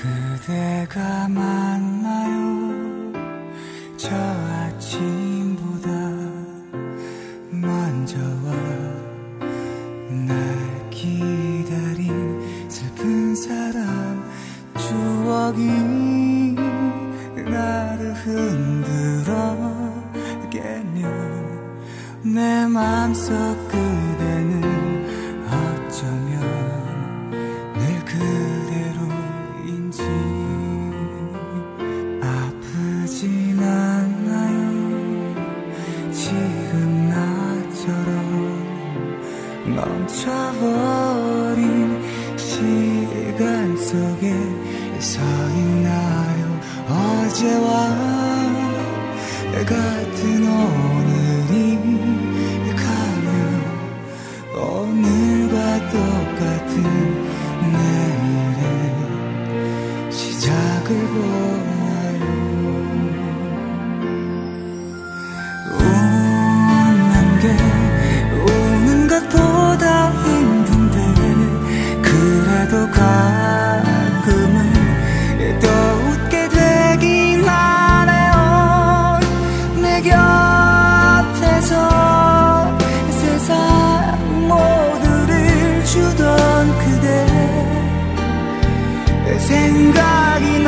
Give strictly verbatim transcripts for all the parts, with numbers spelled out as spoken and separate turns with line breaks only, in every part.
그대가 만나요 저 아침보다 먼저 와 날 기다린 슬픈 사람 추억이 나를 흔들어 깨며 내 맘속 그대는 어쩌면 늘 그대로인지 아프진 않나요 지금 나처럼 멈춰버린 시간 속에 서 있나요 어제와 같은 오늘이 가면 오늘과 똑같은 내일의 시작을 보아요 웃는 게 우는 것보다 힘든데 그래도 가끔은 또 웃게 되긴 하네요 내 곁에서 세상 모두를 주던 그대 생각이 나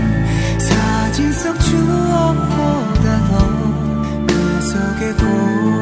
추억보다 더 그 속에 고